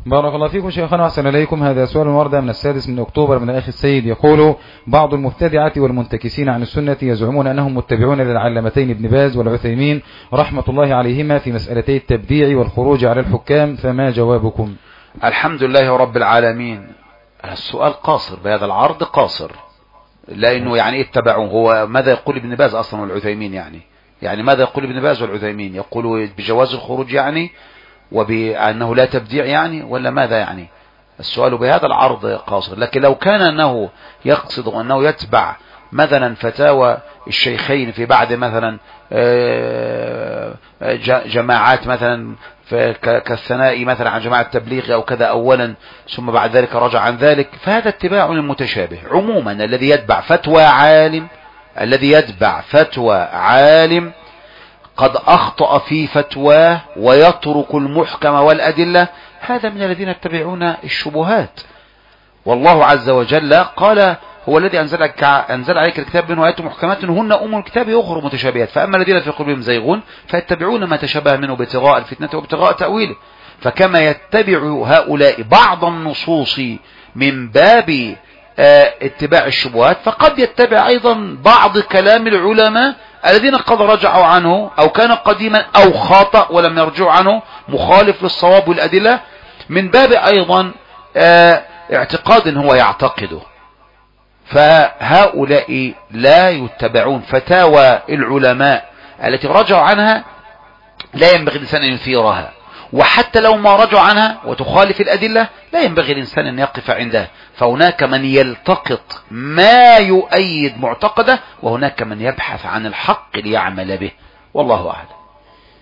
بارك الله فيكم شيخنا وأحسن إليكم. هذا سؤال ورد من 6 أكتوبر من الأخ السيد، يقول: بعض المبتدعة والمنتكسين عن السنة يزعمون أنهم متبعون للعلامتين ابن باز والعثيمين رحمة الله عليهما في مسألتي التبديع والخروج على الحكام، فما جوابكم؟ الحمد لله رب العالمين. السؤال قاصر، بهذا العرض قاصر، لأنه يعني اتبعوه. هو ماذا يقول ابن باز أصلا والعثيمين؟ يعني ماذا يقول ابن باز والعثيمين؟ يقول بجواز الخروج يعني، وبأنه لا تبديع يعني، ولا ماذا يعني؟ السؤال بهذا العرض قاصر. لكن لو كان أنه يقصد أنه يتبع مثلا فتاوى الشيخين في بعد مثلا جماعات مثلا كالثنائي مثلا عن جماعة التبليغ أو كذا أولا، ثم بعد ذلك رجع عن ذلك، فهذا اتباع المتشابه. عموما الذي يتبع فتوى عالم قد أخطأ في فتواه ويترك المحكم والأدلة، هذا من الذين يتبعون الشبهات. والله عز وجل قال: هو الذي أنزل عليك الكتاب منه آيات محكمات هن أم الكتاب أخر متشابهات، فأما الذين في قلوبهم زيغون فيتبعون ما تشابه منه ابتغاء الفتنة وابتغاء تأويله. فكما يتبع هؤلاء بعض النصوص من باب اتباع الشبهات، فقد يتبع أيضا بعض كلام العلماء الذين قد رجعوا عنه أو كان قديما أو خاطأ ولم يرجعوا عنه مخالف للصواب والأدلة، من باب أيضا اعتقاد هو يعتقده. فهؤلاء لا يتبعون فتاوى العلماء التي رجعوا عنها، لا ينبغي الإنسان أن يثيرها، وحتى لو ما رجعوا عنها وتخالف الأدلة لا ينبغي الإنسان أن يقف عندها. فهناك من يلتقط ما يؤيد معتقده، وهناك من يبحث عن الحق ليعمل به، والله أعلم.